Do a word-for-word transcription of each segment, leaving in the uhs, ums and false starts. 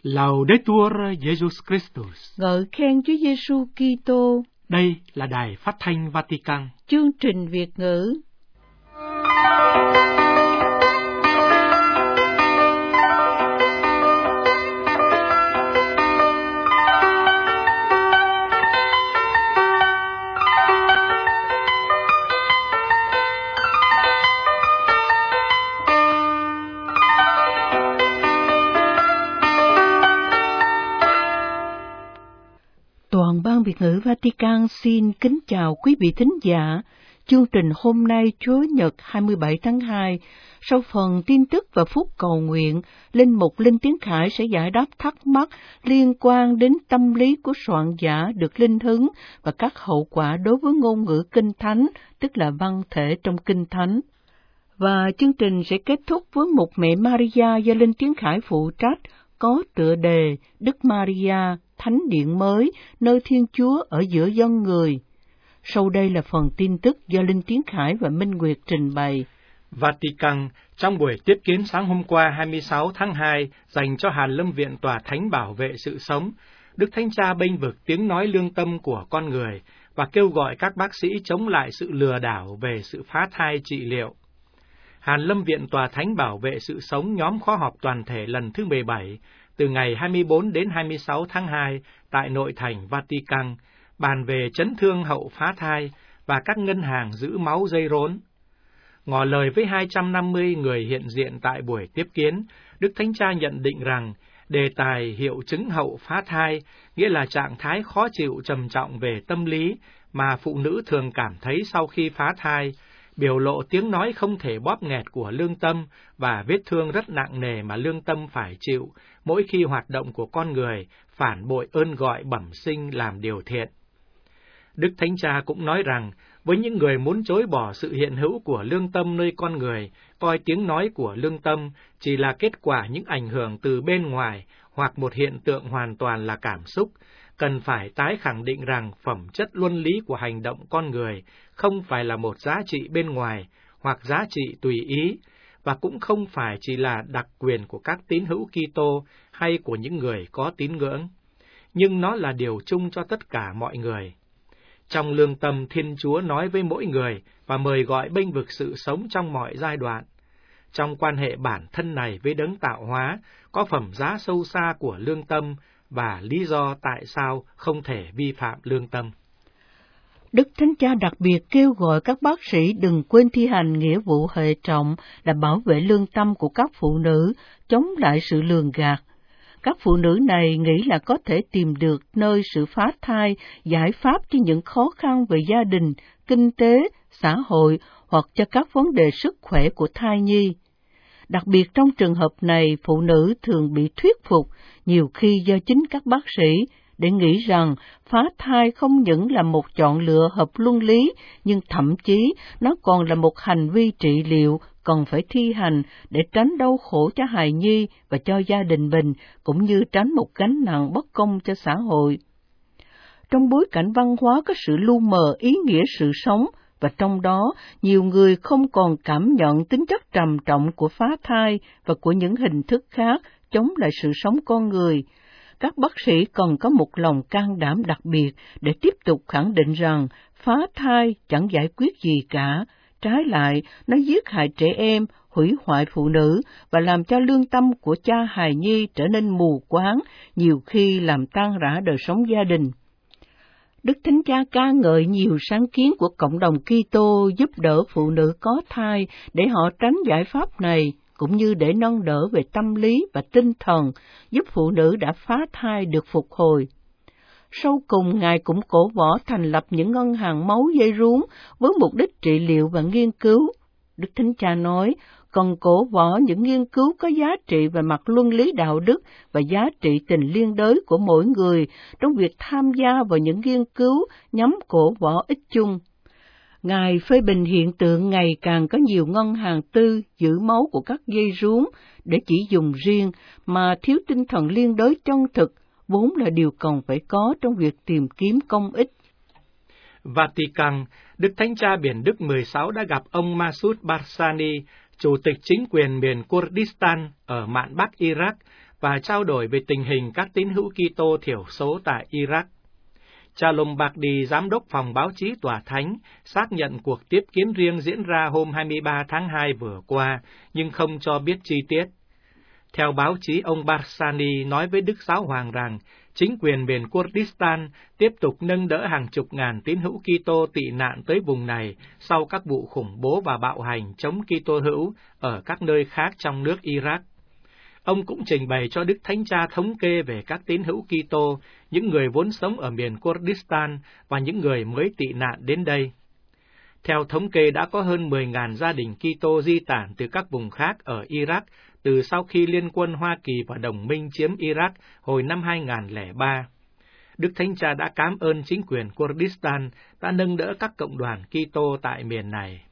Laudetur Jesus Christus. Ngợi khen Chúa Giêsu Kitô. Đây là Đài Phát thanh Vatican. Chương trình Việt ngữ. Toàn ban Việt ngữ Vatican xin kính chào quý vị thính giả. Chương trình hôm nay Chủ nhật hai mươi bảy tháng hai, sau phần tin tức và phút cầu nguyện, Linh mục Linh Tiến Khải sẽ giải đáp thắc mắc liên quan đến tâm lý của soạn giả được linh hứng và các hậu quả đối với ngôn ngữ Kinh Thánh, tức là văn thể trong Kinh Thánh. Và chương trình sẽ kết thúc với Mục Mẹ Maria do Linh Tiến Khải phụ trách, có tựa đề Đức Maria, Thánh điện mới, nơi Thiên Chúa ở giữa dân người. Sau đây là phần tin tức do Linh Tiến Khải và Minh Nguyệt trình bày. Vatican, trong buổi tiếp kiến sáng hôm qua hai mươi sáu tháng hai dành cho Hàn Lâm Viện Tòa Thánh bảo vệ sự sống, Đức Thánh Cha bênh vực tiếng nói lương tâm của con người và kêu gọi các bác sĩ chống lại sự lừa đảo về sự phá thai trị liệu. Hàn Lâm Viện Tòa Thánh bảo vệ sự sống nhóm khóa họp toàn thể lần thứ mười bảy, từ ngày hai mươi bốn đến hai mươi sáu tháng hai tại nội thành Vatican, bàn về chấn thương hậu phá thai và các ngân hàng giữ máu dây rốn. Ngỏ lời với hai trăm năm mươi người hiện diện tại buổi tiếp kiến, Đức Thánh Cha nhận định rằng đề tài hiệu chứng hậu phá thai nghĩa là trạng thái khó chịu trầm trọng về tâm lý mà phụ nữ thường cảm thấy sau khi phá thai, biểu lộ tiếng nói không thể bóp nghẹt của lương tâm và vết thương rất nặng nề mà lương tâm phải chịu mỗi khi hoạt động của con người phản bội ơn gọi bẩm sinh làm điều thiện. Đức Thánh Cha cũng nói rằng, với những người muốn chối bỏ sự hiện hữu của lương tâm nơi con người, coi tiếng nói của lương tâm chỉ là kết quả những ảnh hưởng từ bên ngoài hoặc một hiện tượng hoàn toàn là cảm xúc, cần phải tái khẳng định rằng phẩm chất luân lý của hành động con người không phải là một giá trị bên ngoài hoặc giá trị tùy ý, và cũng không phải chỉ là đặc quyền của các tín hữu Kitô hay của những người có tín ngưỡng, nhưng nó là điều chung cho tất cả mọi người. Trong lương tâm, Thiên Chúa nói với mỗi người và mời gọi bênh vực sự sống trong mọi giai đoạn. Trong quan hệ bản thân này với đấng tạo hóa, có phẩm giá sâu xa của lương tâm và lý do tại sao không thể vi phạm lương tâm. Đức Thánh Cha đặc biệt kêu gọi các bác sĩ đừng quên thi hành nghĩa vụ hệ trọng là bảo vệ lương tâm của các phụ nữ, chống lại sự lường gạt. Các phụ nữ này nghĩ là có thể tìm được nơi sự phá thai, giải pháp cho những khó khăn về gia đình, kinh tế, xã hội hoặc cho các vấn đề sức khỏe của thai nhi. Đặc biệt trong trường hợp này, phụ nữ thường bị thuyết phục, nhiều khi do chính các bác sĩ, để nghĩ rằng phá thai không những là một chọn lựa hợp luân lý, nhưng thậm chí nó còn là một hành vi trị liệu cần phải thi hành để tránh đau khổ cho hài nhi và cho gia đình mình, cũng như tránh một gánh nặng bất công cho xã hội. Trong bối cảnh văn hóa có sự lu mờ ý nghĩa sự sống, và trong đó nhiều người không còn cảm nhận tính chất trầm trọng của phá thai và của những hình thức khác chống lại sự sống con người, các bác sĩ cần có một lòng can đảm đặc biệt để tiếp tục khẳng định rằng phá thai chẳng giải quyết gì cả, trái lại nó giết hại trẻ em, hủy hoại phụ nữ và làm cho lương tâm của cha hài nhi trở nên mù quáng, nhiều khi làm tan rã đời sống gia đình. Đức Thánh Cha ca ngợi nhiều sáng kiến của cộng đồng Kitô giúp đỡ phụ nữ có thai để họ tránh giải pháp này, cũng như để nâng đỡ về tâm lý và tinh thần, giúp phụ nữ đã phá thai được phục hồi. Sau cùng, Ngài cũng cổ võ thành lập những ngân hàng máu dây rốn với mục đích trị liệu và nghiên cứu. Đức Thánh Cha nói, cần cổ võ những nghiên cứu có giá trị về mặt luân lý đạo đức và giá trị tình liên đới của mỗi người trong việc tham gia vào những nghiên cứu nhằm cổ võ ích chung. Ngài phê bình hiện tượng ngày càng có nhiều ngân hàng tư giữ máu của các dây rốn để chỉ dùng riêng mà thiếu tinh thần liên đới chân thực, vốn là điều cần phải có trong việc tìm kiếm công ích. Vatican, Đức Thánh Cha Biển Đức mười sáu đã gặp ông Masoud Barzani, Chủ tịch chính quyền miền Kurdistan ở mạn Bắc Iraq, và trao đổi về tình hình các tín hữu Kitô thiểu số tại Iraq. Cha Lombardi, giám đốc phòng báo chí Tòa Thánh, xác nhận cuộc tiếp kiến riêng diễn ra hôm hai mươi ba tháng hai vừa qua, nhưng không cho biết chi tiết. Theo báo chí, ông Barzani nói với Đức Giáo Hoàng rằng chính quyền miền Kurdistan tiếp tục nâng đỡ hàng chục ngàn tín hữu Kitô tị nạn tới vùng này sau các vụ khủng bố và bạo hành chống Kitô hữu ở các nơi khác trong nước Iraq. Ông cũng trình bày cho Đức Thánh Cha thống kê về các tín hữu Kitô, những người vốn sống ở miền Kurdistan và những người mới tị nạn đến đây. Theo thống kê, đã có hơn mười nghìn gia đình Kitô di tản từ các vùng khác ở Iraq từ sau khi Liên quân Hoa Kỳ và đồng minh chiếm Iraq hồi năm hai nghìn không trăm lẻ ba. Đức Thánh Cha đã cảm ơn chính quyền Kurdistan đã nâng đỡ các cộng đoàn Kitô tại miền này.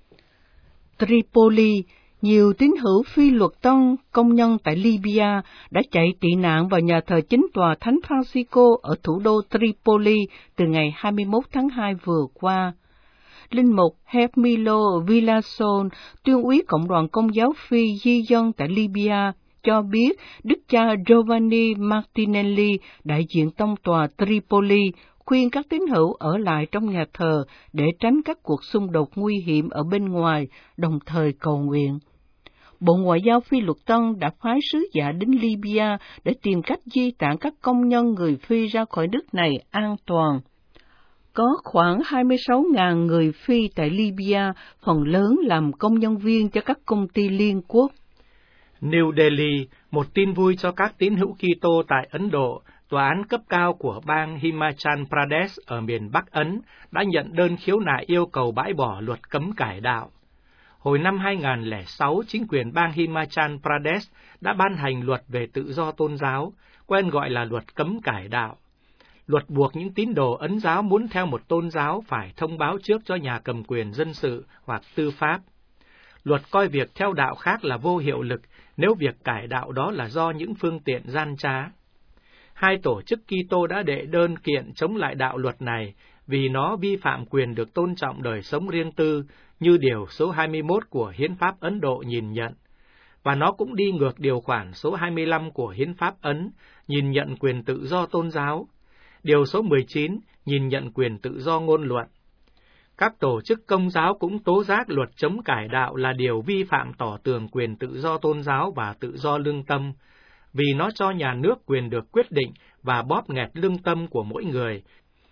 Tripoli, nhiều tín hữu phi luật tân công nhân tại Libya đã chạy tị nạn vào nhà thờ chính tòa Thánh Francisco ở thủ đô Tripoli từ ngày hai mươi mốt tháng hai vừa qua. Linh mục Hermilo Villason, tuyên úy Cộng đoàn Công giáo Phi di dân tại Libya, cho biết Đức cha Giovanni Martinelli, đại diện tông tòa Tripoli, khuyên các tín hữu ở lại trong nhà thờ để tránh các cuộc xung đột nguy hiểm ở bên ngoài, đồng thời cầu nguyện. Bộ Ngoại giao Phi luật tân đã phái sứ giả đến Libya để tìm cách di tản các công nhân người Phi ra khỏi nước này an toàn. Có khoảng hai mươi sáu nghìn người Phi tại Libya, phần lớn làm công nhân viên cho các công ty liên quốc. New Delhi, một tin vui cho các tín hữu Kitô tại Ấn Độ, tòa án cấp cao của bang Himachal Pradesh ở miền Bắc Ấn đã nhận đơn khiếu nại yêu cầu bãi bỏ luật cấm cải đạo. Hồi năm hai nghìn không trăm lẻ sáu, chính quyền bang Himachal Pradesh đã ban hành luật về tự do tôn giáo, quen gọi là luật cấm cải đạo. Luật buộc những tín đồ Ấn giáo muốn theo một tôn giáo phải thông báo trước cho nhà cầm quyền dân sự hoặc tư pháp. Luật coi việc theo đạo khác là vô hiệu lực nếu việc cải đạo đó là do những phương tiện gian trá. Hai tổ chức Kitô đã đệ đơn kiện chống lại đạo luật này vì nó vi phạm quyền được tôn trọng đời sống riêng tư như điều số hai mươi mốt của Hiến pháp Ấn Độ nhìn nhận, và nó cũng đi ngược điều khoản số hai mươi lăm của Hiến pháp Ấn nhìn nhận quyền tự do tôn giáo, điều số mười chín nhìn nhận quyền tự do ngôn luận. Các tổ chức công giáo cũng tố giác luật chống cải đạo là điều vi phạm tỏ tường quyền tự do tôn giáo và tự do lương tâm, vì nó cho nhà nước quyền được quyết định và bóp nghẹt lương tâm của mỗi người,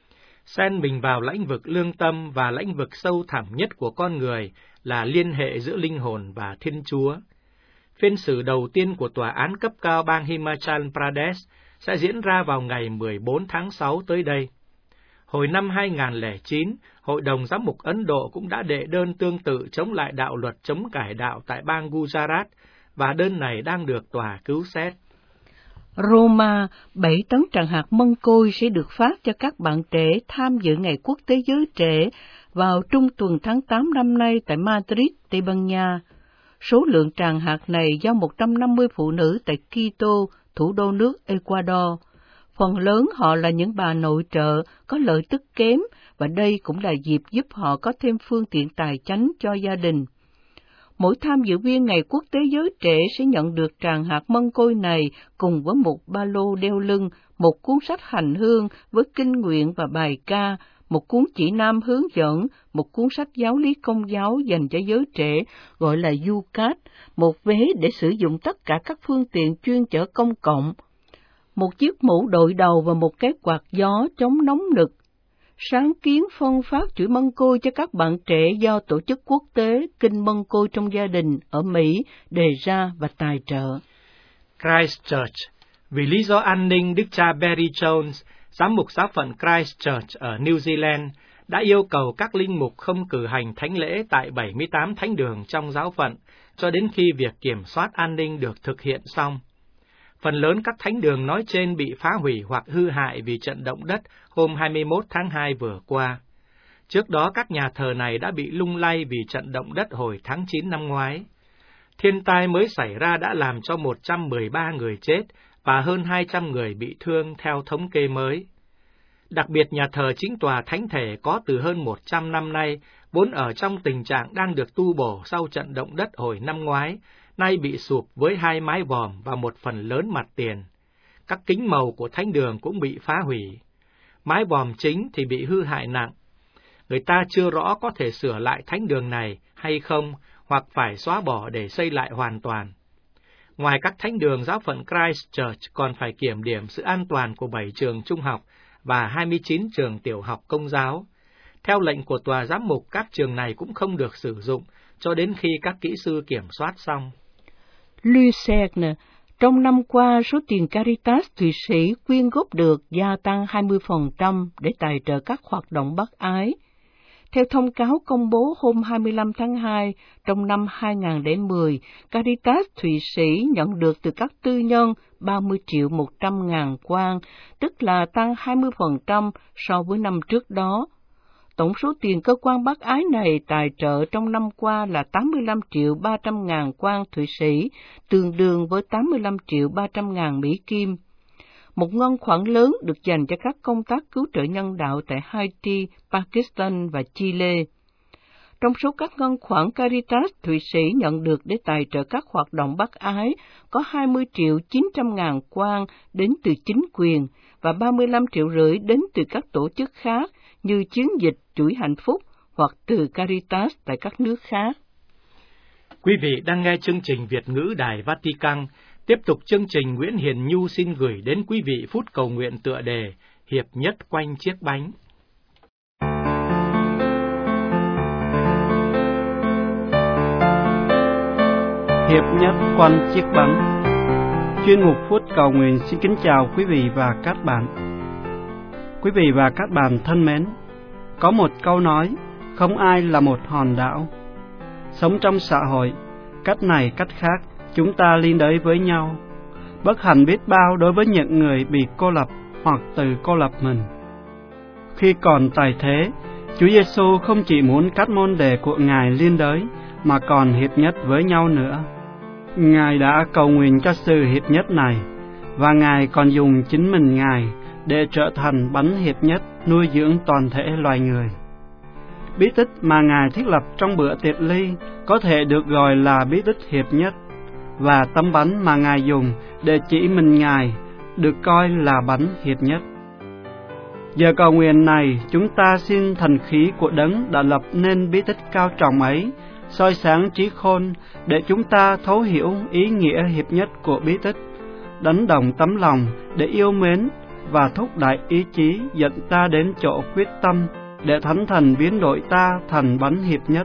xen mình vào lĩnh vực lương tâm và lĩnh vực sâu thẳm nhất của con người là liên hệ giữa linh hồn và Thiên Chúa. Phiên xử đầu tiên của tòa án cấp cao bang Himachal Pradesh sẽ diễn ra vào ngày mười bốn tháng sáu tới đây. Hồi năm hai nghìn không trăm lẻ chín, Hội đồng Giám mục Ấn Độ cũng đã đệ đơn tương tự chống lại đạo luật chống cải đạo tại bang Gujarat, và đơn này đang được tòa cứu xét. Roma, bảy tấn tràng hạt mân côi sẽ được phát cho các bạn trẻ tham dự Ngày Quốc tế Giới Trẻ vào trung tuần tháng tám năm nay tại Madrid, Tây Ban Nha. Số lượng tràng hạt này do một trăm năm mươi phụ nữ tại Quito, thủ đô nước Ecuador. Phần lớn họ là những bà nội trợ có lợi tức kém, và đây cũng là dịp giúp họ có thêm phương tiện tài chánh cho gia đình. Mỗi tham dự viên Ngày Quốc tế Giới Trẻ sẽ nhận được tràng hạt mân côi này cùng với một ba lô đeo lưng, một cuốn sách hành hương với kinh nguyện và bài ca, một cuốn chỉ nam hướng dẫn, một cuốn sách giáo lý công giáo dành cho giới trẻ gọi là Yucat, một vé để sử dụng tất cả các phương tiện chuyên chở công cộng, một chiếc mũ đội đầu và một cái quạt gió chống nóng nực. Sáng kiến phân phát chuỗi mân côi cho các bạn trẻ do Tổ chức Quốc tế Kinh Mân Côi trong Gia đình ở Mỹ đề ra và tài trợ. Christchurch. Vì lý do an ninh, Đức cha Barry Jones, giám mục giáo phận Christchurch ở New Zealand, đã yêu cầu các linh mục không cử hành thánh lễ tại bảy mươi tám thánh đường trong giáo phận cho đến khi việc kiểm soát an ninh được thực hiện xong. Phần lớn các thánh đường nói trên bị phá hủy hoặc hư hại vì trận động đất hôm hai mươi mốt tháng hai vừa qua. Trước đó các nhà thờ này đã bị lung lay vì trận động đất hồi tháng chín năm ngoái. Thiên tai mới xảy ra đã làm cho một trăm mười ba người chết và hơn hai trăm người bị thương theo thống kê mới. Đặc biệt nhà thờ chính tòa thánh thể có từ hơn một trăm năm nay, vốn ở trong tình trạng đang được tu bổ sau trận động đất hồi năm ngoái, nay bị sụp với hai mái vòm và một phần lớn mặt tiền. Các kính màu của thánh đường cũng bị phá hủy. Mái vòm chính thì bị hư hại nặng. Người ta chưa rõ có thể sửa lại thánh đường này hay không, hoặc phải xóa bỏ để xây lại hoàn toàn. Ngoài các thánh đường, giáo phận Christ Church còn phải kiểm điểm sự an toàn của bảy trường trung học và hai mươi chín trường tiểu học công giáo. Theo lệnh của tòa giám mục, các trường này cũng không được sử dụng cho đến khi các kỹ sư kiểm soát xong. Lucerne, trong năm qua, số tiền Caritas Thụy Sĩ quyên góp được gia tăng hai mươi phần trăm để tài trợ các hoạt động bác ái. Theo thông cáo công bố hôm hai mươi lăm tháng hai, trong năm hai nghìn không trăm mười, Caritas Thụy Sĩ nhận được từ các tư nhân ba mươi triệu một trăm ngàn won, tức là tăng hai mươi phần trăm so với năm trước đó. Tổng số tiền cơ quan bác ái này tài trợ trong năm qua là tám mươi lăm triệu ba trăm ngàn won Thụy Sĩ, tương đương với tám mươi lăm triệu ba trăm ngàn Mỹ Kim. Một ngân khoản lớn được dành cho các công tác cứu trợ nhân đạo tại Haiti, Pakistan và Chile. Trong số các ngân khoản Caritas Thụy Sĩ nhận được để tài trợ các hoạt động bác ái, có hai mươi triệu chín trăm ngàn won đến từ chính quyền và ba mươi lăm triệu rưỡi đến từ các tổ chức khác như chiến dịch Chuỗi Hạnh Phúc hoặc từ Caritas tại các nước khác. Quý vị đang nghe chương trình Việt ngữ Đài Vatican. Tiếp tục chương trình, Nguyễn Hiền Nhu xin gửi đến quý vị phút cầu nguyện tựa đề Hiệp nhất quanh chiếc bánh. Hiệp nhất quanh chiếc bánh. Chuyên mục phút cầu nguyện xin kính chào quý vị và các bạn. Quý vị và các bạn thân mến, có một câu nói, không ai là một hòn đảo. Sống trong xã hội, cách này cách khác, chúng ta liên đới với nhau. Bất hạnh biết bao đối với những người bị cô lập hoặc tự cô lập mình. Khi còn tại thế, Chúa Giêsu không chỉ muốn các môn đệ của Ngài liên đới, mà còn hiệp nhất với nhau nữa. Ngài đã cầu nguyện cho sự hiệp nhất này, và Ngài còn dùng chính mình Ngài để trở thành bánh hiệp nhất nuôi dưỡng toàn thể loài người. Bí tích mà Ngài thiết lập trong bữa tiệc ly có thể được gọi là bí tích hiệp nhất, và tấm bánh mà Ngài dùng để chỉ mình Ngài được coi là bánh hiệp nhất. Giờ cầu nguyện này, chúng ta xin thần khí của Đấng đã lập nên bí tích cao trọng ấy soi sáng trí khôn để chúng ta thấu hiểu ý nghĩa hiệp nhất của bí tích, đánh động tấm lòng để yêu mến và thúc đẩy ý chí dẫn ta đến chỗ quyết tâm để Thánh Thần biến đổi ta thành bánh hiệp nhất.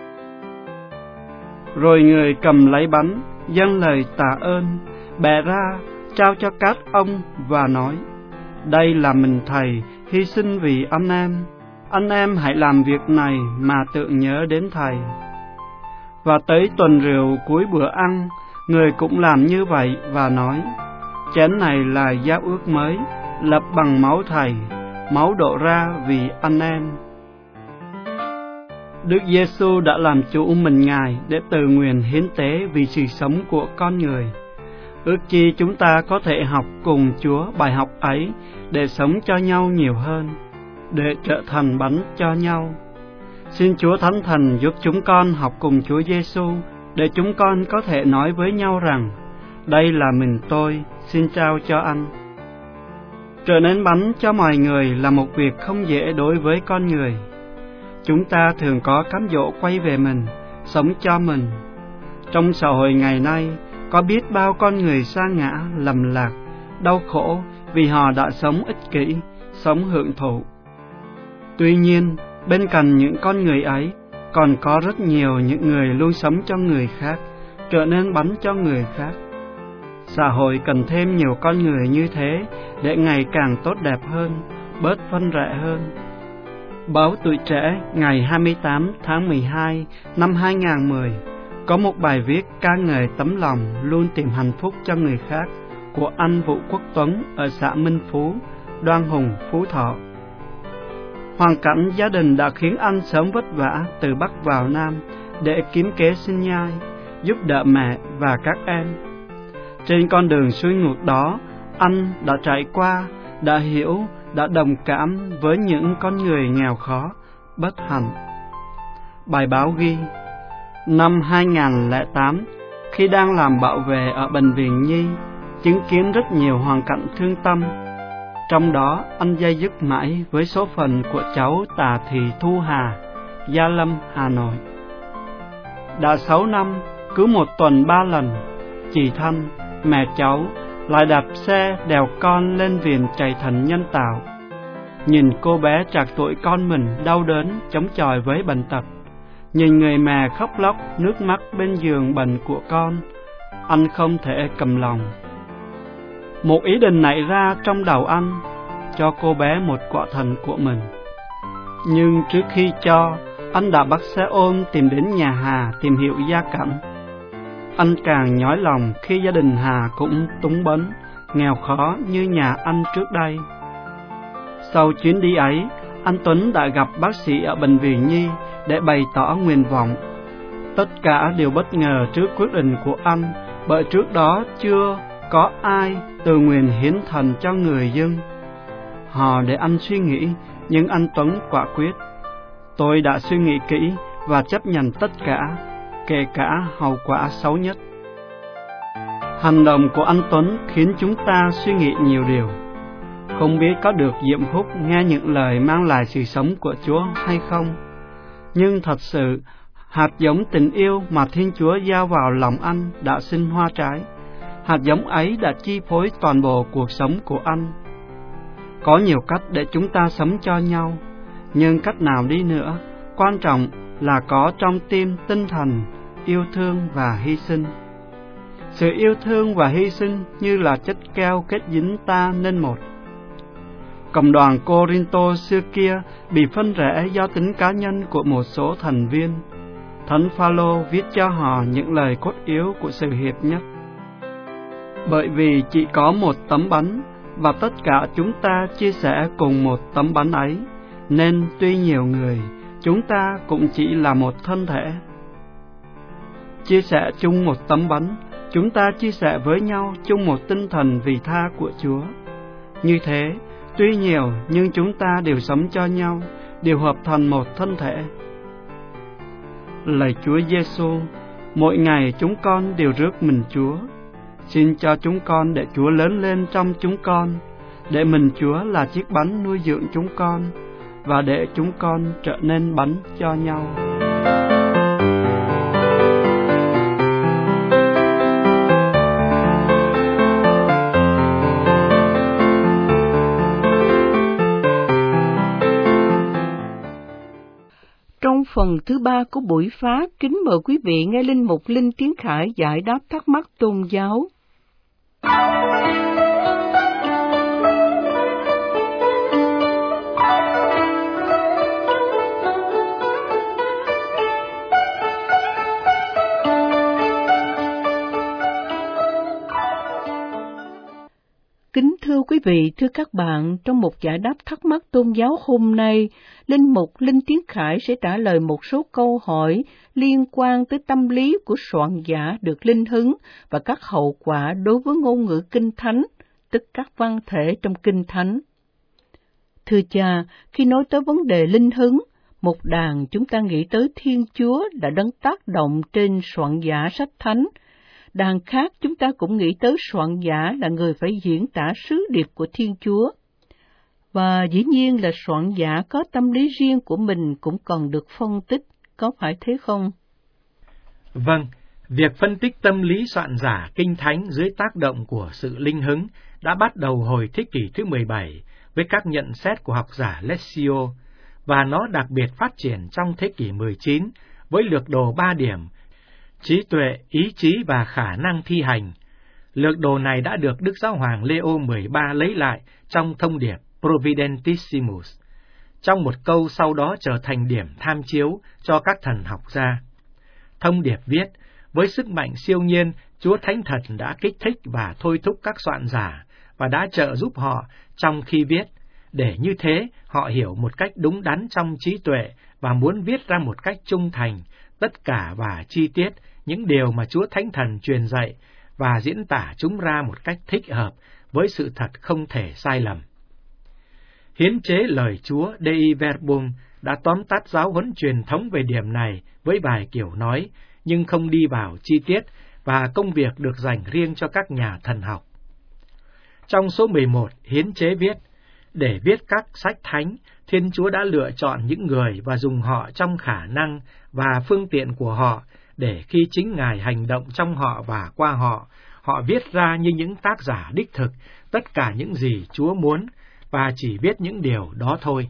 Rồi Người cầm lấy bánh, dâng lời tạ ơn, bẻ ra, trao cho các ông và nói: Đây là mình Thầy hy sinh vì anh em. Anh em hãy làm việc này mà tưởng nhớ đến Thầy. Và tới tuần rượu cuối bữa ăn, Người cũng làm như vậy và nói: Chén này là giao ước mới, lập bằng máu Thầy, máu đổ ra vì anh em. Đức Giêsu đã làm chủ mình Ngài để tự nguyện hiến tế vì sự sống của con người. Ước chi chúng ta có thể học cùng Chúa bài học ấy để sống cho nhau nhiều hơn, để trở thành bánh cho nhau. Xin Chúa Thánh Thần giúp chúng con học cùng Chúa Giêsu để chúng con có thể nói với nhau rằng: Đây là mình tôi, xin trao cho anh. Trở nên bánh cho mọi người là một việc không dễ đối với con người. Chúng ta thường có cám dỗ quay về mình, sống cho mình. Trong xã hội ngày nay, có biết bao con người sa ngã, lầm lạc, đau khổ vì họ đã sống ích kỷ, sống hưởng thụ. Tuy nhiên, bên cạnh những con người ấy, còn có rất nhiều những người luôn sống cho người khác, trở nên bánh cho người khác. Xã hội cần thêm nhiều con người như thế để ngày càng tốt đẹp hơn, bớt phân rẽ hơn. Báo Tuổi Trẻ ngày hai mươi tám tháng mười hai năm hai nghìn không trăm mười có một bài viết ca ngợi tấm lòng luôn tìm hạnh phúc cho người khác của anh Vũ Quốc Tuấn ở xã Minh Phú, Đoan Hùng, Phú Thọ. Hoàn cảnh gia đình đã khiến anh sớm vất vả từ Bắc vào Nam để kiếm kế sinh nhai, giúp đỡ mẹ và các em. Trên con đường xuôi ngược đó, anh đã trải qua, đã hiểu, đã đồng cảm với những con người nghèo khó, bất hạnh. Bài báo ghi, năm hai nghìn không trăm lẻ tám, khi đang làm bảo vệ ở bệnh viện Nhi, chứng kiến rất nhiều hoàn cảnh thương tâm. Trong đó, anh dây dứt mãi với số phận của cháu Tà Thị Thu Hà, Gia Lâm, Hà Nội. Đã sáu năm, cứ một tuần ba lần, chị Thanh, mẹ cháu, lại đạp xe đèo con lên viện chạy thận nhân tạo. Nhìn cô bé trạc tuổi con mình đau đớn chống chọi với bệnh tật, nhìn người mẹ khóc lóc nước mắt bên giường bệnh của con, anh không thể cầm lòng. Một ý định nảy ra trong đầu anh, cho cô bé một quả thận của mình. Nhưng trước khi cho, anh đã bắt xe ôm tìm đến nhà Hà tìm hiểu gia cảnh. Anh càng nhói lòng khi gia đình Hà cũng túng bấn, nghèo khó như nhà anh trước đây. Sau chuyến đi ấy, anh Tuấn đã gặp bác sĩ ở bệnh viện Nhi để bày tỏ nguyện vọng. Tất cả đều bất ngờ trước quyết định của anh, bởi trước đó chưa có ai tự nguyện hiến thận cho người dân. Họ để anh suy nghĩ, nhưng anh Tuấn quả quyết. Tôi đã suy nghĩ kỹ và chấp nhận tất cả, kể cả hậu quả xấu nhất. Hành động của anh Tuấn khiến chúng ta suy nghĩ nhiều điều. Không biết có được diễm phúc nghe những lời mang lại sự sống của Chúa hay không. Nhưng thật sự, hạt giống tình yêu mà Thiên Chúa gieo vào lòng anh đã sinh hoa trái. Hạt giống ấy đã chi phối toàn bộ cuộc sống của anh. Có nhiều cách để chúng ta sống cho nhau, nhưng cách nào đi nữa, quan trọng là có trong tim tinh thần yêu thương và hy sinh. Sự yêu thương và hy sinh như là chất keo kết dính ta nên một. Cộng đoàn Cô-rinh-tô xưa kia bị phân rẽ do tính cá nhân của một số thành viên. Thánh Pha-lô viết cho họ những lời cốt yếu của sự hiệp nhất. Bởi vì chỉ có một tấm bánh, và tất cả chúng ta chia sẻ cùng một tấm bánh ấy, nên tuy nhiều người, chúng ta cũng chỉ là một thân thể. Chia sẻ chung một tấm bánh, chúng ta chia sẻ với nhau chung một tinh thần vị tha của Chúa. Như thế, tuy nhiều nhưng chúng ta đều sống cho nhau, đều hợp thành một thân thể. Lạy Chúa Giêsu, mỗi ngày chúng con đều rước mình Chúa. Xin cho chúng con để Chúa lớn lên trong chúng con, để mình Chúa là chiếc bánh nuôi dưỡng chúng con, và để chúng con trở nên bánh cho nhau. Trong phần thứ ba của buổi pháp, kính mời quý vị nghe linh mục Linh Tiến Khải giải đáp thắc mắc tôn giáo. Kính thưa quý vị, thưa các bạn, trong một giải đáp thắc mắc tôn giáo hôm nay, linh mục Linh Tiến Khải sẽ trả lời một số câu hỏi liên quan tới tâm lý của soạn giả được linh hứng và các hậu quả đối với ngôn ngữ Kinh Thánh, tức các văn thể trong Kinh Thánh. Thưa cha, khi nói tới vấn đề linh hứng, một đàn chúng ta nghĩ tới Thiên Chúa đã đấng tác động trên soạn giả sách Thánh. Đàn khác chúng ta cũng nghĩ tới soạn giả là người phải diễn tả sứ điệp của Thiên Chúa. Và dĩ nhiên là soạn giả có tâm lý riêng của mình cũng còn được phân tích, có phải thế không? Vâng, việc phân tích tâm lý soạn giả Kinh Thánh dưới tác động của sự linh hứng đã bắt đầu hồi thế kỷ thứ mười bảy với các nhận xét của học giả Lessio, và nó đặc biệt phát triển trong thế kỷ mười chín với lược đồ ba điểm: trí tuệ, ý chí và khả năng thi hành. Lược đồ này đã được Đức Giáo hoàng Leo mười ba lấy lại trong thông điệp Providentissimus, trong một câu sau đó trở thành điểm tham chiếu cho các thần học gia. Thông điệp viết, với sức mạnh siêu nhiên, Chúa Thánh Thần đã kích thích và thôi thúc các soạn giả và đã trợ giúp họ trong khi viết, để như thế họ hiểu một cách đúng đắn trong trí tuệ và muốn viết ra một cách trung thành tất cả và chi tiết những điều mà Chúa Thánh Thần truyền dạy và diễn tả chúng ra một cách thích hợp với sự thật không thể sai lầm. Hiến chế lời Chúa Dei Verbum đã tóm tắt giáo huấn truyền thống về điểm này với vài kiểu nói, nhưng không đi vào chi tiết và công việc được dành riêng cho các nhà thần học. Trong số mười một, hiến chế viết, để viết các sách thánh, Thiên Chúa đã lựa chọn những người và dùng họ trong khả năng và phương tiện của họ, để khi chính Ngài hành động trong họ và qua họ, họ viết ra như những tác giả đích thực tất cả những gì Chúa muốn, và chỉ viết những điều đó thôi.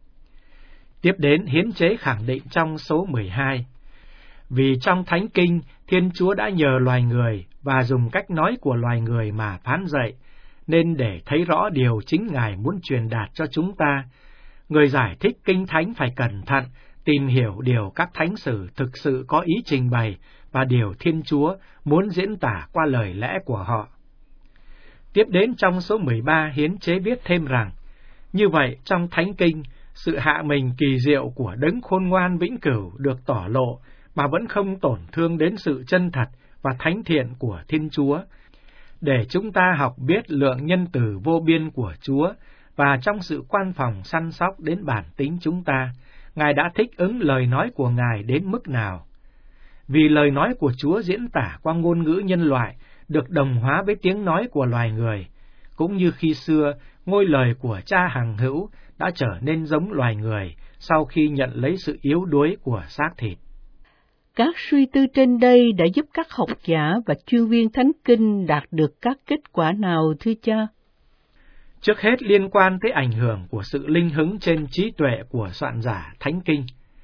Tiếp đến, hiến chế khẳng định trong số mười hai, vì trong Thánh Kinh, Thiên Chúa đã nhờ loài người và dùng cách nói của loài người mà phán dạy, nên để thấy rõ điều chính Ngài muốn truyền đạt cho chúng ta, người giải thích Kinh Thánh phải cẩn thận, tìm hiểu điều các thánh sử thực sự có ý trình bày và điều Thiên Chúa muốn diễn tả qua lời lẽ của họ. Tiếp đến trong số mười ba, hiến chế viết thêm rằng, như vậy trong Thánh Kinh, sự hạ mình kỳ diệu của đấng khôn ngoan vĩnh cửu được tỏ lộ mà vẫn không tổn thương đến sự chân thật và thánh thiện của Thiên Chúa, để chúng ta học biết lượng nhân từ vô biên của Chúa, và trong sự quan phòng săn sóc đến bản tính chúng ta, Ngài đã thích ứng lời nói của Ngài đến mức nào. Vì lời nói của Chúa diễn tả qua ngôn ngữ nhân loại được đồng hóa với tiếng nói của loài người, cũng như khi xưa ngôi lời của Cha hằng hữu đã trở nên giống loài người sau khi nhận lấy sự yếu đuối của xác thịt. Các suy tư trên đây đã giúp các học giả và chuyên viên Thánh Kinh đạt được các kết quả nào, thưa cha? Trước hết, liên quan tới ảnh hưởng của sự linh hứng trên trí tuệ của soạn giả Thánh Kinh.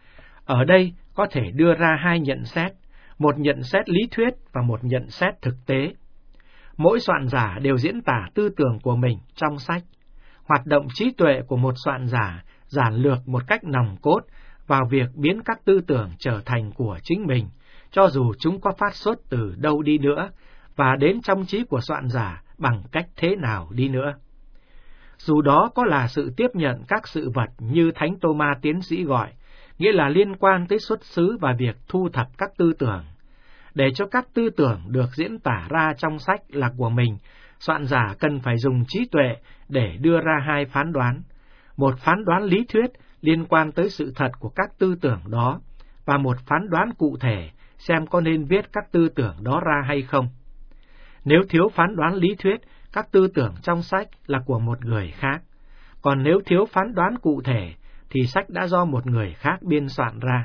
Ở đây có thể đưa ra hai nhận xét, một nhận xét lý thuyết và một nhận xét thực tế. Mỗi soạn giả đều diễn tả tư tưởng của mình trong sách. Hoạt động trí tuệ của một soạn giả giản lược một cách nòng cốt vào việc biến các tư tưởng trở thành của chính mình, cho dù chúng có phát xuất từ đâu đi nữa, và đến trong trí của soạn giả bằng cách thế nào đi nữa. Dù đó có là sự tiếp nhận các sự vật như Thánh Tô-ma tiến sĩ gọi, nghĩa là liên quan tới xuất xứ và việc thu thập các tư tưởng. Để cho các tư tưởng được diễn tả ra trong sách là của mình, soạn giả cần phải dùng trí tuệ để đưa ra hai phán đoán. Một phán đoán lý thuyết liên quan tới sự thật của các tư tưởng đó, và một phán đoán cụ thể xem có nên viết các tư tưởng đó ra hay không. Nếu thiếu phán đoán lý thuyết, các tư tưởng trong sách là của một người khác. Còn nếu thiếu phán đoán cụ thể, thì sách đã do một người khác biên soạn ra.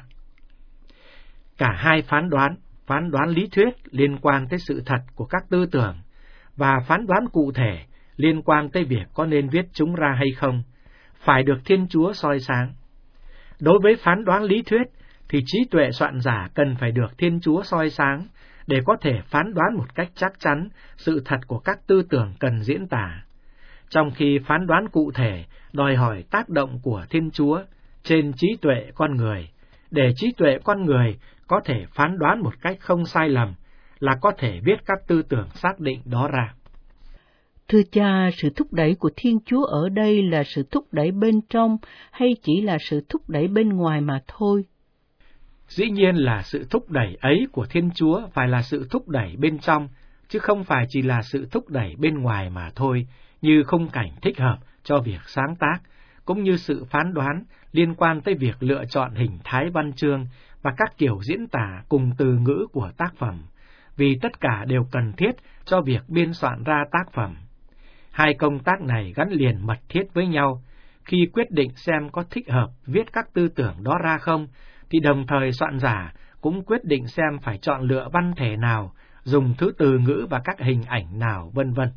Cả hai phán đoán, phán đoán lý thuyết liên quan tới sự thật của các tư tưởng, và phán đoán cụ thể liên quan tới việc có nên viết chúng ra hay không, phải được Thiên Chúa soi sáng. Đối với phán đoán lý thuyết, thì trí tuệ soạn giả cần phải được Thiên Chúa soi sáng, để có thể phán đoán một cách chắc chắn sự thật của các tư tưởng cần diễn tả. Trong khi phán đoán cụ thể đòi hỏi tác động của Thiên Chúa trên trí tuệ con người, để trí tuệ con người có thể phán đoán một cách không sai lầm, là có thể viết các tư tưởng xác định đó ra. Thưa cha, sự thúc đẩy của Thiên Chúa ở đây là sự thúc đẩy bên trong hay chỉ là sự thúc đẩy bên ngoài mà thôi? Dĩ nhiên là sự thúc đẩy ấy của Thiên Chúa phải là sự thúc đẩy bên trong, chứ không phải chỉ là sự thúc đẩy bên ngoài mà thôi, như khung cảnh thích hợp cho việc sáng tác, cũng như sự phán đoán liên quan tới việc lựa chọn hình thái văn chương và các kiểu diễn tả cùng từ ngữ của tác phẩm, vì tất cả đều cần thiết cho việc biên soạn ra tác phẩm. Hai công tác này gắn liền mật thiết với nhau. Khi quyết định xem có thích hợp viết các tư tưởng đó ra không, thì đồng thời soạn giả cũng quyết định xem phải chọn lựa văn thể nào, dùng thứ từ ngữ và các hình ảnh nào, vân vân.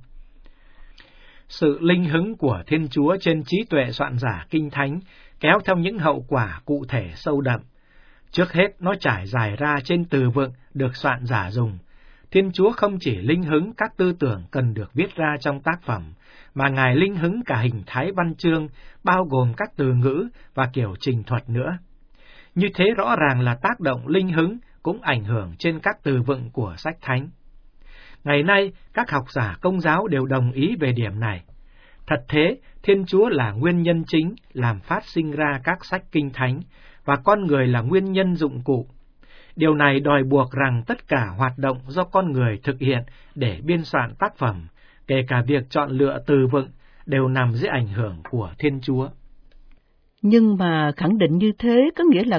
Sự linh hứng của Thiên Chúa trên trí tuệ soạn giả Kinh Thánh kéo theo những hậu quả cụ thể sâu đậm. Trước hết, nó trải dài ra trên từ vựng được soạn giả dùng. Thiên Chúa không chỉ linh hứng các tư tưởng cần được viết ra trong tác phẩm, mà Ngài linh hứng cả hình thái văn chương, bao gồm các từ ngữ và kiểu trình thuật nữa. Như thế rõ ràng là tác động linh hứng cũng ảnh hưởng trên các từ vựng của sách thánh. Ngày nay, các học giả Công giáo đều đồng ý về điểm này. Thật thế, Thiên Chúa là nguyên nhân chính làm phát sinh ra các sách Kinh Thánh, và con người là nguyên nhân dụng cụ. Điều này đòi buộc rằng tất cả hoạt động do con người thực hiện để biên soạn tác phẩm, kể cả việc chọn lựa từ vựng, đều nằm dưới ảnh hưởng của Thiên Chúa. Nhưng mà khẳng định như thế có nghĩa là khước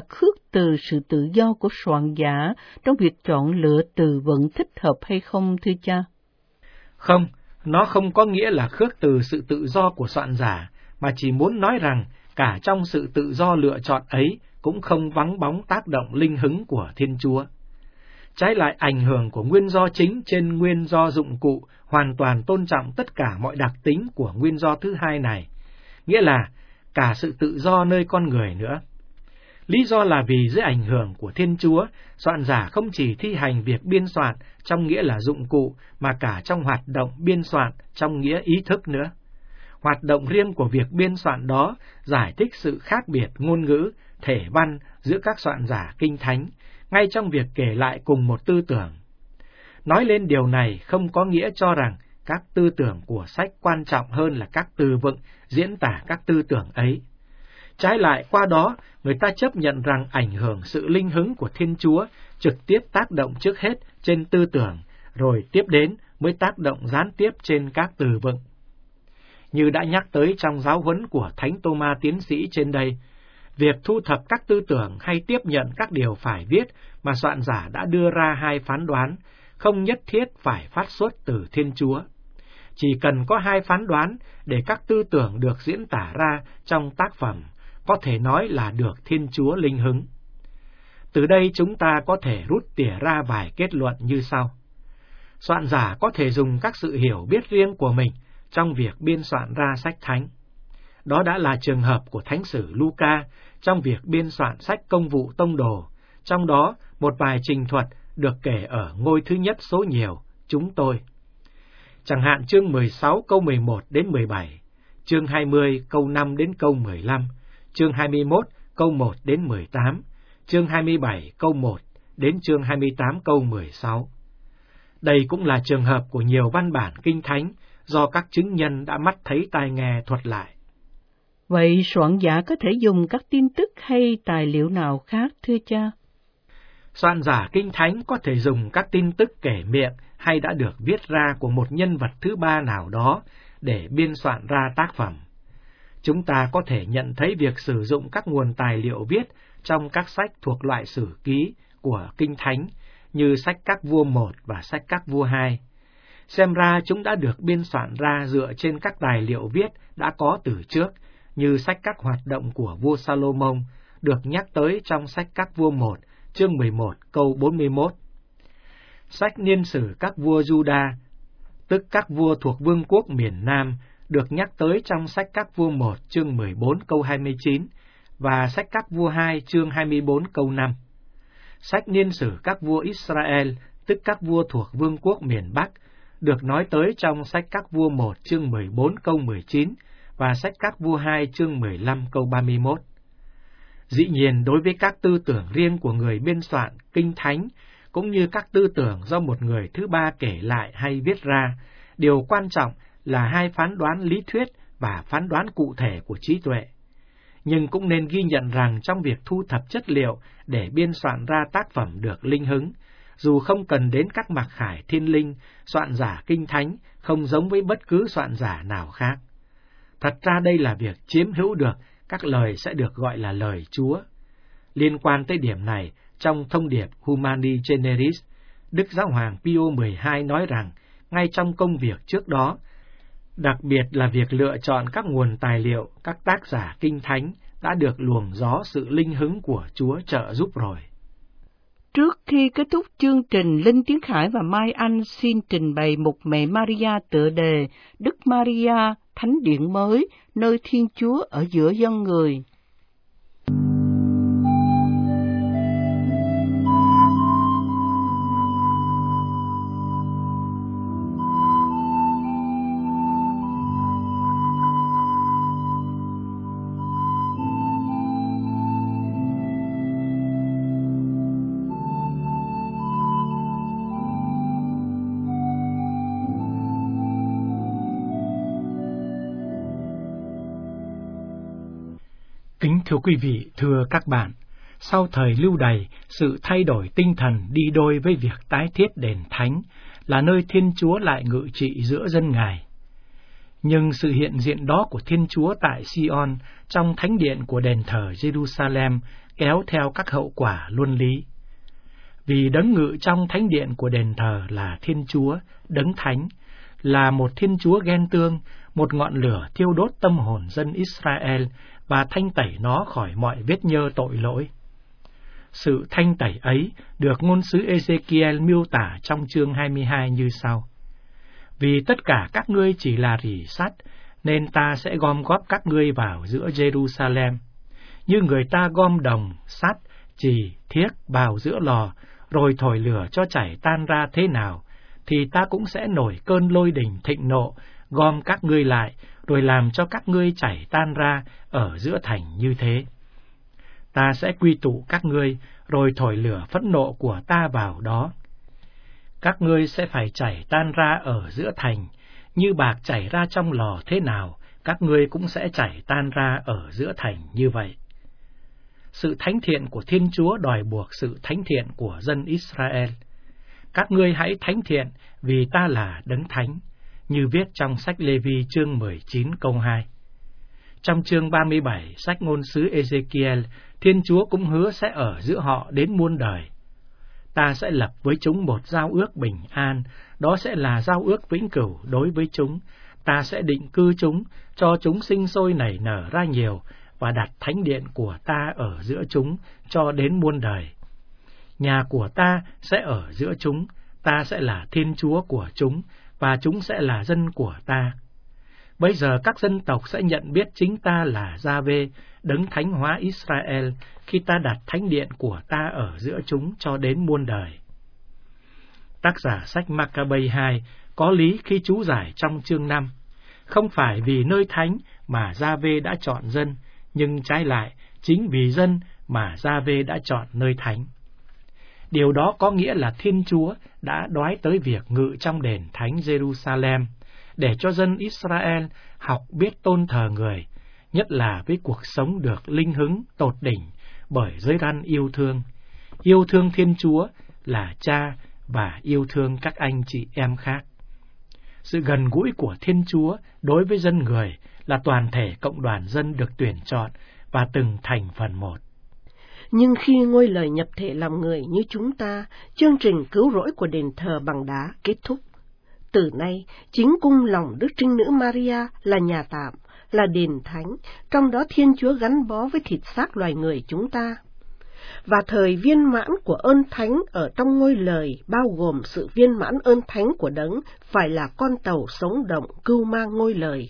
từ sự tự do của soạn giả trong việc chọn lựa từ vựng thích hợp hay không, thưa cha? Không, nó không có nghĩa là khước từ sự tự do của soạn giả, mà chỉ muốn nói rằng cả trong sự tự do lựa chọn ấy cũng không vắng bóng tác động linh hứng của Thiên Chúa. Trái lại, ảnh hưởng của nguyên do chính trên nguyên do dụng cụ hoàn toàn tôn trọng tất cả mọi đặc tính của nguyên do thứ hai này, nghĩa là cả sự tự do nơi con người nữa. Lý do là vì dưới ảnh hưởng của Thiên Chúa, soạn giả không chỉ thi hành việc biên soạn trong nghĩa là dụng cụ, mà cả trong hoạt động biên soạn trong nghĩa ý thức nữa. Hoạt động riêng của việc biên soạn đó giải thích sự khác biệt ngôn ngữ, thể văn giữa các soạn giả kinh thánh, ngay trong việc kể lại cùng một tư tưởng. Nói lên điều này không có nghĩa cho rằng các tư tưởng của sách quan trọng hơn là các từ vựng diễn tả các tư tưởng ấy. Trái lại, qua đó, người ta chấp nhận rằng ảnh hưởng sự linh hứng của Thiên Chúa trực tiếp tác động trước hết trên tư tưởng, rồi tiếp đến mới tác động gián tiếp trên các từ vựng. Như đã nhắc tới trong giáo huấn của Thánh Tô-ma tiến sĩ trên đây, việc thu thập các tư tưởng hay tiếp nhận các điều phải viết mà soạn giả đã đưa ra hai phán đoán, không nhất thiết phải phát xuất từ Thiên Chúa. Chỉ cần có hai phán đoán để các tư tưởng được diễn tả ra trong tác phẩm, có thể nói là được Thiên Chúa linh hứng. Từ đây chúng ta có thể rút tỉa ra vài kết luận như sau. Soạn giả có thể dùng các sự hiểu biết riêng của mình trong việc biên soạn ra sách thánh. Đó đã là trường hợp của Thánh sử Luca trong việc biên soạn sách Công vụ Tông đồ, trong đó một vài trình thuật được kể ở ngôi thứ nhất số nhiều, chúng tôi. Chẳng hạn chương mười sáu câu mười một đến mười bảy, chương hai mươi câu năm đến câu mười lăm, chương hai mươi mốt câu một đến mười tám, chương hai mươi bảy câu một đến chương hai mươi tám câu mười sáu. Đây cũng là trường hợp của nhiều văn bản kinh thánh do các chứng nhân đã mắt thấy tai nghe thuật lại. Vậy soạn giả có thể dùng các tin tức hay tài liệu nào khác, thưa cha? Soạn giả kinh thánh có thể dùng các tin tức kể miệng hay đã được viết ra của một nhân vật thứ ba nào đó để biên soạn ra tác phẩm. Chúng ta có thể nhận thấy việc sử dụng các nguồn tài liệu viết trong các sách thuộc loại sử ký của kinh thánh như sách Các vua một và sách Các vua hai. Xem ra chúng đã được biên soạn ra dựa trên các tài liệu viết đã có từ trước, như sách Các hoạt động của vua Salomon được nhắc tới trong sách Các vua một, chương mười một câu bốn mươi mốt. Sách Niên sử các vua Juda, tức các vua thuộc vương quốc miền Nam, được nhắc tới trong sách Các vua một, chương mười bốn câu hai mươi chín và sách Các vua hai, chương hai mươi bốn câu năm. Sách Niên sử các vua Israel, tức các vua thuộc vương quốc miền Bắc, được nói tới trong sách Các vua một, chương mười bốn câu mười chín và sách Các vua hai, chương mười lăm câu ba mươi mốt. Dĩ nhiên, đối với các tư tưởng riêng của người biên soạn kinh thánh, cũng như các tư tưởng do một người thứ ba kể lại hay viết ra, điều quan trọng là hai phán đoán lý thuyết và phán đoán cụ thể của trí tuệ. Nhưng cũng nên ghi nhận rằng trong việc thu thập chất liệu để biên soạn ra tác phẩm được linh hứng, dù không cần đến các mặc khải thiên linh, soạn giả kinh thánh không giống với bất cứ soạn giả nào khác. Thật ra đây là việc chiếm hữu được các lời sẽ được gọi là lời Chúa. Liên quan tới điểm này, trong thông điệp Humani Generis, Đức Giáo hoàng Pio mười hai nói rằng, ngay trong công việc trước đó, đặc biệt là việc lựa chọn các nguồn tài liệu, các tác giả kinh thánh đã được luồng gió sự linh hứng của Chúa trợ giúp rồi. Trước khi kết thúc chương trình, Linh Tiến Khải và Mai Anh xin trình bày mục Mẹ Maria tựa đề Đức Maria, Thánh điện mới, nơi Thiên Chúa ở giữa dân người. Kính thưa quý vị, thưa các bạn, sau thời lưu đày, sự thay đổi tinh thần đi đôi với việc tái thiết đền thánh, là nơi Thiên Chúa lại ngự trị giữa dân Ngài. Nhưng sự hiện diện đó của Thiên Chúa tại Sion, trong thánh điện của đền thờ Jerusalem, kéo theo các hậu quả luân lý. Vì đấng ngự trong thánh điện của đền thờ là Thiên Chúa, đấng thánh, là một Thiên Chúa ghen tương, một ngọn lửa thiêu đốt tâm hồn dân Israel và thanh tẩy nó khỏi mọi vết nhơ tội lỗi. Sự thanh tẩy ấy được ngôn sứ Ê-dê-ki-el miêu tả trong chương hai mươi hai như sau: Vì tất cả các ngươi chỉ là rỉ sắt, nên ta sẽ gom góp các ngươi vào giữa Jerusalem, như người ta gom đồng, sắt, chì, thiếc vào giữa lò, rồi thổi lửa cho chảy tan ra thế nào, thì ta cũng sẽ nổi cơn lôi đình thịnh nộ, gom các ngươi lại, rồi làm cho các ngươi chảy tan ra ở giữa thành như thế. Ta sẽ quy tụ các ngươi, rồi thổi lửa phẫn nộ của ta vào đó. Các ngươi sẽ phải chảy tan ra ở giữa thành, như bạc chảy ra trong lò thế nào, các ngươi cũng sẽ chảy tan ra ở giữa thành như vậy. Sự thánh thiện của Thiên Chúa đòi buộc sự thánh thiện của dân Israel. Các ngươi hãy thánh thiện vì ta là đấng thánh, như viết trong sách Lê-vi chương mười chín câu hai. Trong chương ba mươi bảy sách ngôn sứ Ê-dê-ki-el, Thiên Chúa cũng hứa sẽ ở giữa họ đến muôn đời. Ta sẽ lập với chúng một giao ước bình an, đó sẽ là giao ước vĩnh cửu đối với chúng. Ta sẽ định cư chúng, cho chúng sinh sôi nảy nở ra nhiều, và đặt thánh điện của ta ở giữa chúng cho đến muôn đời. Nhà của ta sẽ ở giữa chúng, ta sẽ là Thiên Chúa của chúng, và chúng sẽ là dân của ta. Bây giờ các dân tộc sẽ nhận biết chính ta là Gia-vê, đấng thánh hóa Israel, khi ta đặt thánh điện của ta ở giữa chúng cho đến muôn đời. Tác giả sách Ma-ca-bây hai có lý khi chú giải trong chương năm. Không phải vì nơi thánh mà Gia-vê đã chọn dân, nhưng trái lại, chính vì dân mà Gia-vê đã chọn nơi thánh. Điều đó có nghĩa là Thiên Chúa đã đoái tới việc ngự trong đền thánh Jerusalem, để cho dân Israel học biết tôn thờ người, nhất là với cuộc sống được linh hứng tột đỉnh bởi giới răn yêu thương. Yêu thương Thiên Chúa là Cha và yêu thương các anh chị em khác. Sự gần gũi của Thiên Chúa đối với dân người là toàn thể cộng đoàn dân được tuyển chọn và từng thành phần một. Nhưng khi ngôi lời nhập thể làm người như chúng ta, chương trình cứu rỗi của đền thờ bằng đá kết thúc. Từ nay, chính cung lòng Đức Trinh Nữ Maria là nhà tạm, là đền thánh, trong đó Thiên Chúa gắn bó với thịt xác loài người chúng ta. Và thời viên mãn của ơn thánh ở trong ngôi lời bao gồm sự viên mãn ơn thánh của đấng phải là con tàu sống động cưu mang ngôi lời.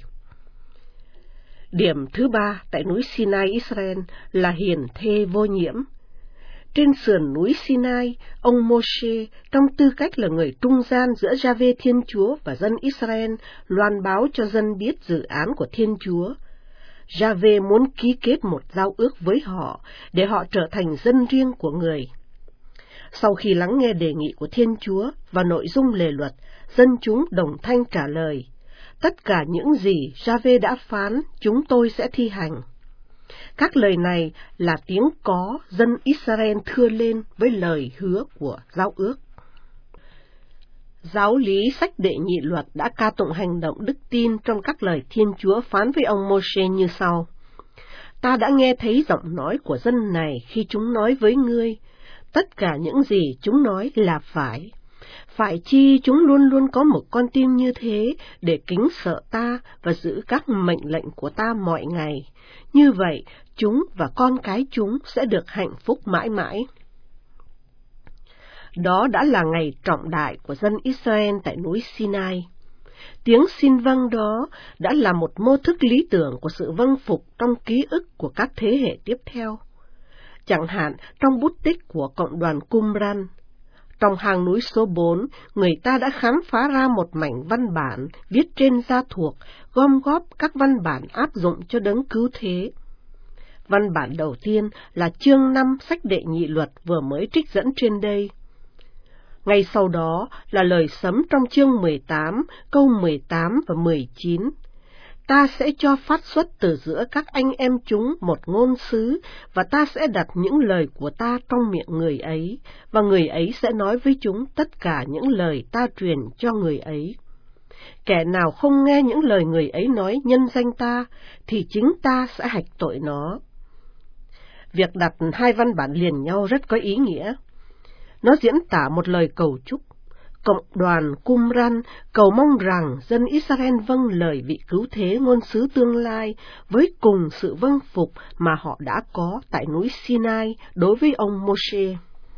Điểm thứ ba tại núi Sinai Israel là hiền thê vô nhiễm. Trên sườn núi Sinai, ông Mô-sê trong tư cách là người trung gian giữa Gia-vê Thiên Chúa và dân Israel loan báo cho dân biết dự án của Thiên Chúa. Gia-vê muốn ký kết một giao ước với họ để họ trở thành dân riêng của người. Sau khi lắng nghe đề nghị của Thiên Chúa và nội dung lề luật, dân chúng đồng thanh trả lời: tất cả những gì Gia-vê đã phán, chúng tôi sẽ thi hành. Các lời này là tiếng có dân Israel thưa lên với lời hứa của giao ước. Giáo lý sách Đệ Nhị Luật đã ca tụng hành động đức tin trong các lời Thiên Chúa phán với ông Mô-sê như sau: ta đã nghe thấy giọng nói của dân này khi chúng nói với ngươi, tất cả những gì chúng nói là phải. Phải chi chúng luôn luôn có một con tim như thế để kính sợ ta và giữ các mệnh lệnh của ta mọi ngày. Như vậy, chúng và con cái chúng sẽ được hạnh phúc mãi mãi. Đó đã là ngày trọng đại của dân Israel tại núi Sinai. Tiếng xin vâng đó đã là một mô thức lý tưởng của sự vâng phục trong ký ức của các thế hệ tiếp theo. Chẳng hạn trong bút tích của cộng đoàn Qumran, trong hang núi số bốn, người ta đã khám phá ra một mảnh văn bản viết trên da thuộc, gom góp các văn bản áp dụng cho đấng cứu thế. Văn bản đầu tiên là chương năm sách Đệ Nhị Luật vừa mới trích dẫn trên đây. Ngay sau đó là lời sấm trong chương mười tám, câu mười tám và mười chín. Ta sẽ cho phát xuất từ giữa các anh em chúng một ngôn sứ, và ta sẽ đặt những lời của ta trong miệng người ấy, và người ấy sẽ nói với chúng tất cả những lời ta truyền cho người ấy. Kẻ nào không nghe những lời người ấy nói nhân danh ta, thì chính ta sẽ hạch tội nó. Việc đặt hai văn bản liền nhau rất có ý nghĩa. Nó diễn tả một lời cầu chúc. Cộng đoàn Qumran cầu mong rằng dân Israel vâng lời vị cứu thế ngôn sứ tương lai với cùng sự vâng phục mà họ đã có tại núi Sinai đối với ông Mô-sê.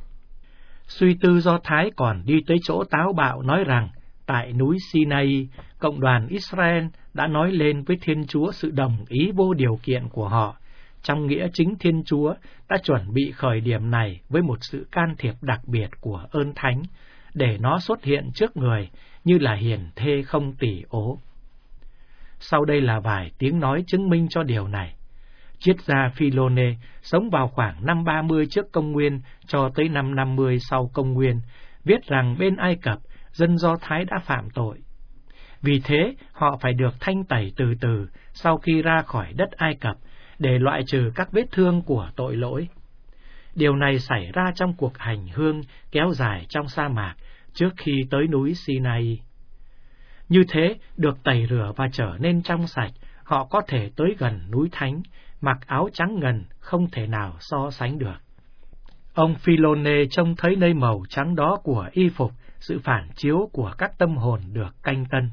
Suy tư Do Thái còn đi tới chỗ táo bạo nói rằng tại núi Sinai, cộng đoàn Israel đã nói lên với Thiên Chúa sự đồng ý vô điều kiện của họ, trong nghĩa chính Thiên Chúa đã chuẩn bị khởi điểm này với một sự can thiệp đặc biệt của ơn thánh, để nó xuất hiện trước người như là hiền thê không tỉ ố. Sau đây là vài tiếng nói chứng minh cho điều này. Triết gia Philônê sống vào khoảng năm ba mươi trước công nguyên cho tới năm năm mươi sau công nguyên, viết rằng bên Ai Cập, dân Do Thái đã phạm tội. Vì thế, họ phải được thanh tẩy từ từ sau khi ra khỏi đất Ai Cập, để loại trừ các vết thương của tội lỗi. Điều này xảy ra trong cuộc hành hương kéo dài trong sa mạc trước khi tới núi Sinai. Như thế, được tẩy rửa và trở nên trong sạch, họ có thể tới gần núi Thánh, mặc áo trắng ngần không thể nào so sánh được. Ông Philônê trông thấy nơi màu trắng đó của y phục, sự phản chiếu của các tâm hồn được canh tân.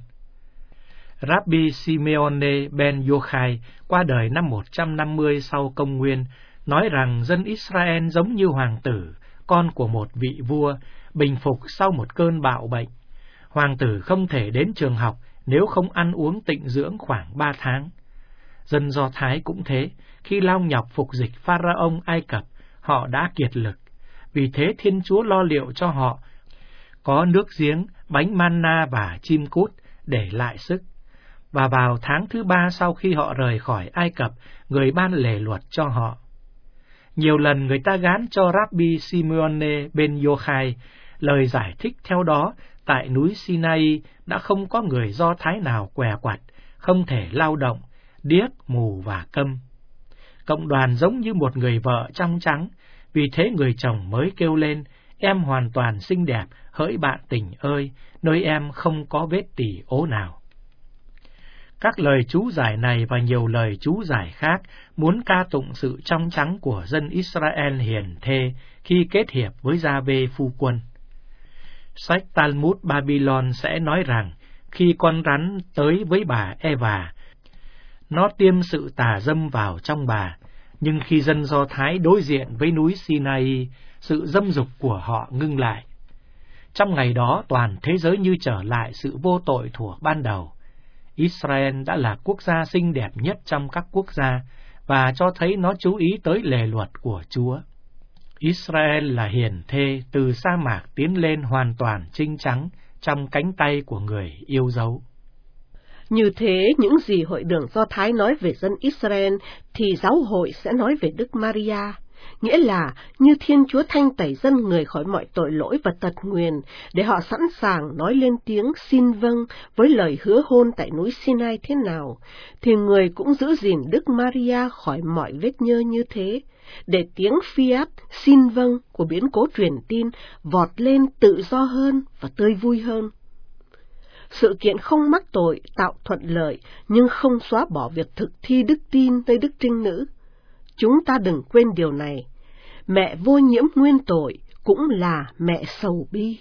Rabbi Simeone ben Yochai qua đời năm một trăm năm mươi sau công nguyên, nói rằng dân Israel giống như hoàng tử, con của một vị vua, bình phục sau một cơn bạo bệnh. Hoàng tử không thể đến trường học nếu không ăn uống tịnh dưỡng khoảng ba tháng. Dân Do Thái cũng thế, khi lao nhọc phục dịch Pharaoh Ai Cập, họ đã kiệt lực. Vì thế Thiên Chúa lo liệu cho họ có nước giếng, bánh manna và chim cút để lại sức. Và vào tháng thứ ba sau khi họ rời khỏi Ai Cập, người ban lề luật cho họ. Nhiều lần người ta gán cho Rabbi Simeone ben Yochai lời giải thích theo đó, tại núi Sinai đã không có người Do Thái nào què quặt, không thể lao động, điếc, mù và câm. Cộng đoàn giống như một người vợ trong trắng, vì thế người chồng mới kêu lên, em hoàn toàn xinh đẹp, hỡi bạn tình ơi, nơi em không có vết tỉ ố nào. Các lời chú giải này và nhiều lời chú giải khác muốn ca tụng sự trong trắng của dân Israel hiền thê khi kết hiệp với Gia-vê phu quân. Sách Talmud Babylon sẽ nói rằng khi con rắn tới với bà Eva, nó tiêm sự tà dâm vào trong bà, nhưng khi dân Do Thái đối diện với núi Sinai, sự dâm dục của họ ngưng lại. Trong ngày đó, toàn thế giới như trở lại sự vô tội thuở ban đầu. Israel đã là quốc gia xinh đẹp nhất trong các quốc gia, và cho thấy nó chú ý tới lề luật của Chúa. Israel là hiền thê từ sa mạc tiến lên hoàn toàn trinh trắng trong cánh tay của người yêu dấu. Như thế, những gì hội đường Do Thái nói về dân Israel thì giáo hội sẽ nói về Đức Maria, nghĩa là như Thiên Chúa thanh tẩy dân người khỏi mọi tội lỗi và tật nguyền, để họ sẵn sàng nói lên tiếng xin vâng với lời hứa hôn tại núi Sinai thế nào, thì người cũng giữ gìn Đức Maria khỏi mọi vết nhơ như thế, để tiếng fiat xin vâng của biến cố truyền tin vọt lên tự do hơn và tươi vui hơn. Sự kiện không mắc tội tạo thuận lợi, nhưng không xóa bỏ việc thực thi đức tin nơi Đức Trinh Nữ. Chúng ta đừng quên điều này, mẹ vô nhiễm nguyên tội cũng là mẹ sầu bi.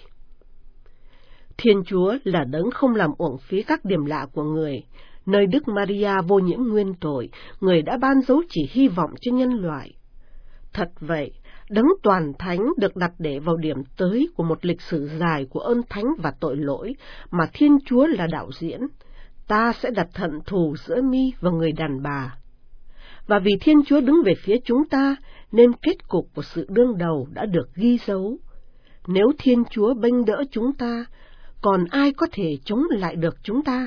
Thiên Chúa là đấng không làm uổng phí các điểm lạ của người. Nơi Đức Maria vô nhiễm nguyên tội, người đã ban dấu chỉ hy vọng cho nhân loại. Thật vậy, đấng toàn thánh được đặt để vào điểm tới của một lịch sử dài của ơn thánh và tội lỗi, mà Thiên Chúa là đạo diễn. Ta sẽ đặt hận thù giữa mi và người đàn bà. Và vì Thiên Chúa đứng về phía chúng ta, nên kết cục của sự đương đầu đã được ghi dấu. Nếu Thiên Chúa bênh đỡ chúng ta, còn ai có thể chống lại được chúng ta?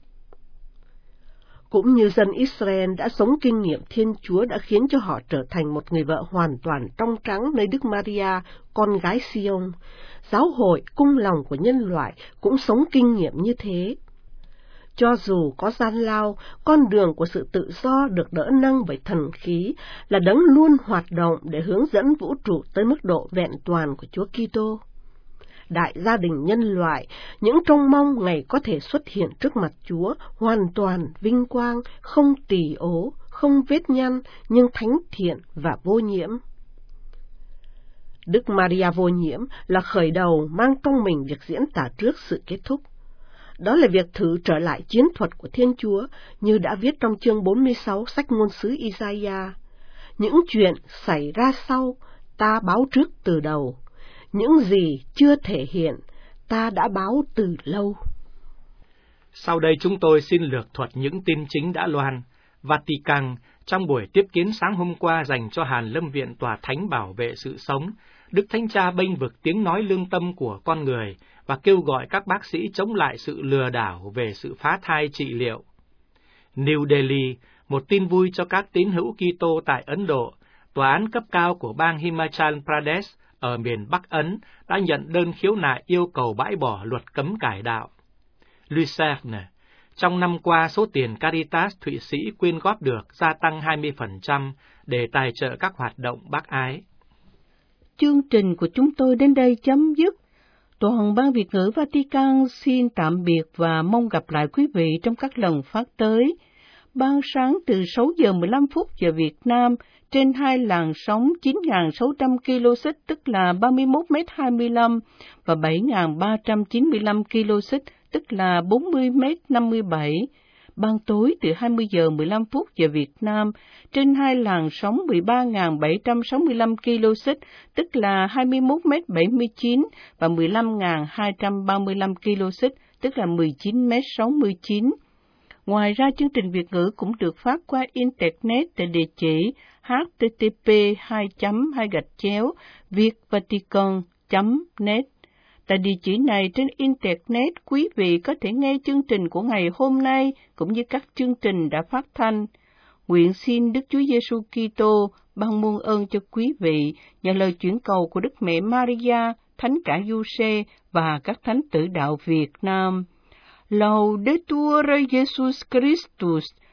Cũng như dân Israel đã sống kinh nghiệm Thiên Chúa đã khiến cho họ trở thành một người vợ hoàn toàn trong trắng nơi Đức Maria, con gái Sion, giáo hội cung lòng của nhân loại cũng sống kinh nghiệm như thế. Cho dù có gian lao, con đường của sự tự do được đỡ nâng bởi thần khí là đấng luôn hoạt động để hướng dẫn vũ trụ tới mức độ vẹn toàn của Chúa Kitô. Đại gia đình nhân loại, những trông mong ngày có thể xuất hiện trước mặt Chúa, hoàn toàn vinh quang, không tỳ ố, không vết nhăn nhưng thánh thiện và vô nhiễm. Đức Maria vô nhiễm là khởi đầu mang trong mình việc diễn tả trước sự kết thúc. Đó là việc thử trở lại chiến thuật của Thiên Chúa như đã viết trong chương bốn mươi sáu sách ngôn sứ Isaiah. Những chuyện xảy ra sau, ta báo trước từ đầu. Những gì chưa thể hiện, ta đã báo từ lâu. Sau đây chúng tôi xin lược thuật những tin chính đã loan. Vatican, trong buổi tiếp kiến sáng hôm qua dành cho Hàn Lâm Viện Tòa Thánh bảo vệ sự sống, Đức Thánh Cha bênh vực tiếng nói lương tâm của con người và kêu gọi các bác sĩ chống lại sự lừa đảo về sự phá thai trị liệu. New Delhi, một tin vui cho các tín hữu Kitô tại Ấn Độ, tòa án cấp cao của bang Himachal Pradesh ở miền Bắc Ấn đã nhận đơn khiếu nại yêu cầu bãi bỏ luật cấm cải đạo. Lucerne, trong năm qua số tiền Caritas Thụy Sĩ quyên góp được gia tăng hai mươi phần trăm để tài trợ các hoạt động bác ái. Chương trình của chúng tôi đến đây chấm dứt. Toàn ban Việt ngữ Vatican xin tạm biệt và mong gặp lại quý vị trong các lần phát tới. Ban sáng từ sáu giờ mười lăm phút giờ Việt Nam trên hai làn sóng chín nghìn sáu trăm ki lô xích tức là ba mươi mốt mét hai mươi lăm và bảy nghìn ba trăm chín mươi lăm ki lô xích tức là bốn mươi mét năm mươi bảy. Ban tối từ hai mươi giờ mười lăm phút giờ Việt Nam trên hai làn sóng mười ba nghìn bảy trăm sáu mươi lăm ki lô xích tức là hai mươi mốt mét bảy mươi chín và mười lăm nghìn hai trăm ba mươi lăm ki lô xích tức là mười chín mét sáu mươi chín. Ngoài ra, chương trình Việt ngữ cũng được phát qua Internet tại địa chỉ h t t p hai chấm hai gạch chéo vietvatican chấm net. Tại địa chỉ này trên Internet, quý vị có thể nghe chương trình của ngày hôm nay cũng như các chương trình đã phát thanh. Nguyện xin Đức Chúa Giêsu Kitô ban muôn ơn cho quý vị nhờ lời chuyển cầu của Đức Mẹ Maria, Thánh cả Giuse và các thánh tử đạo Việt Nam. Laudetur Jesus Christus,